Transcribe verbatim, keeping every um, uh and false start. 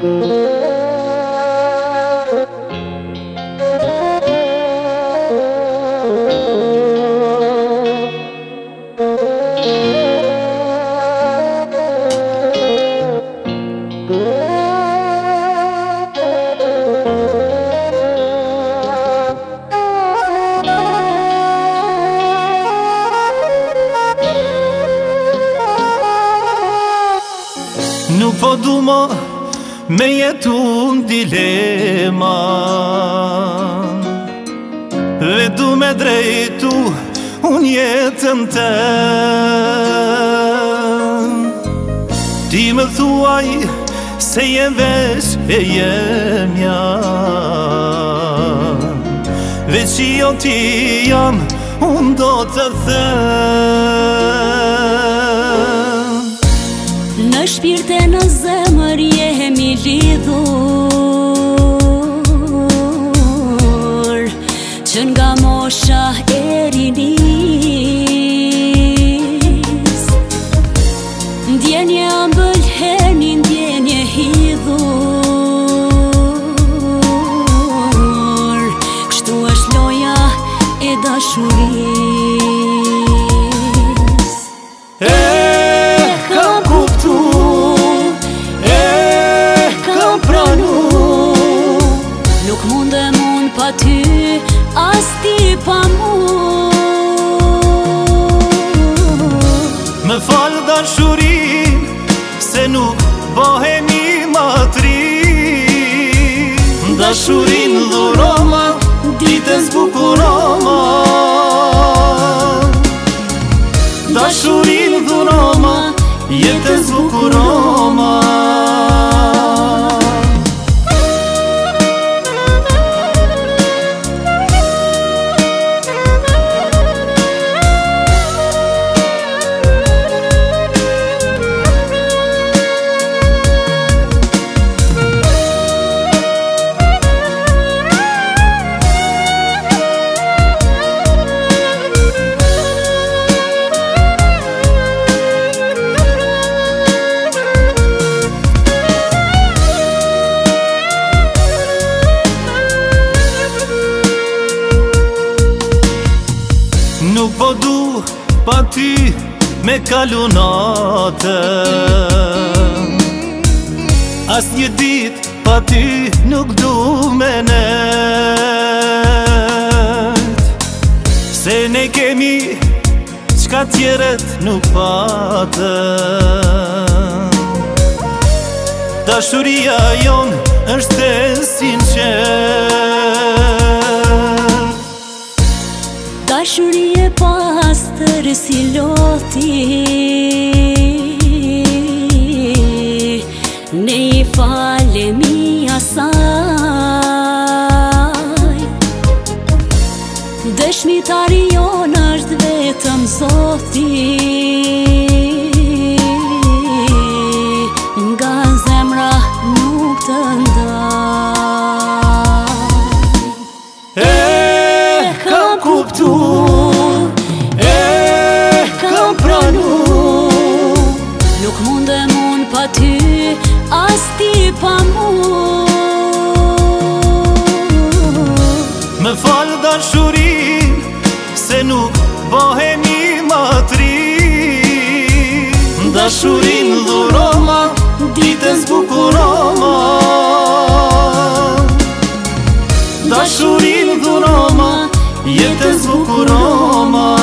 Nuk po du mo me jetu n'dilema, dhe du me drejtu unë jetën tem. Ti më thuaj se je veç e jemja, veç i jo ti jam, unë do të them. Në shpirt e në zemër jemi lidhur, që nga mosha e rinis. Ndjenje ambëlheni, ndjenje hidhur, kështu është loja e dashuris. Nuk mundem unë pa ty, as ti pa mu. Më falë dashurin, se nuk bëhemi matri. Dashurin dhuroma, ditën zbukuroma. Dashurin dhuroma, jetën zbukuroma. Nuk po du pa ty me kalu natën, as një dit pa ty nuk du me net. Se ne kemi qka tjeret nuk patën. Dashuria jon është e sinqert. Dashuri e pastër si loti, ne i falemi asaj. Dëshmitari jon është vetëm Zoti, nga zemra nuk të ndaj. E kam kuptu, e kam pranu, nuk mundem unë pa ty, as ti pa mu. Më falë dashurin, se nuk bëhemi matri. Dashurin dhuroma, ditën zbukuroma. Dashurin dhuroma, jetën zbukuroma.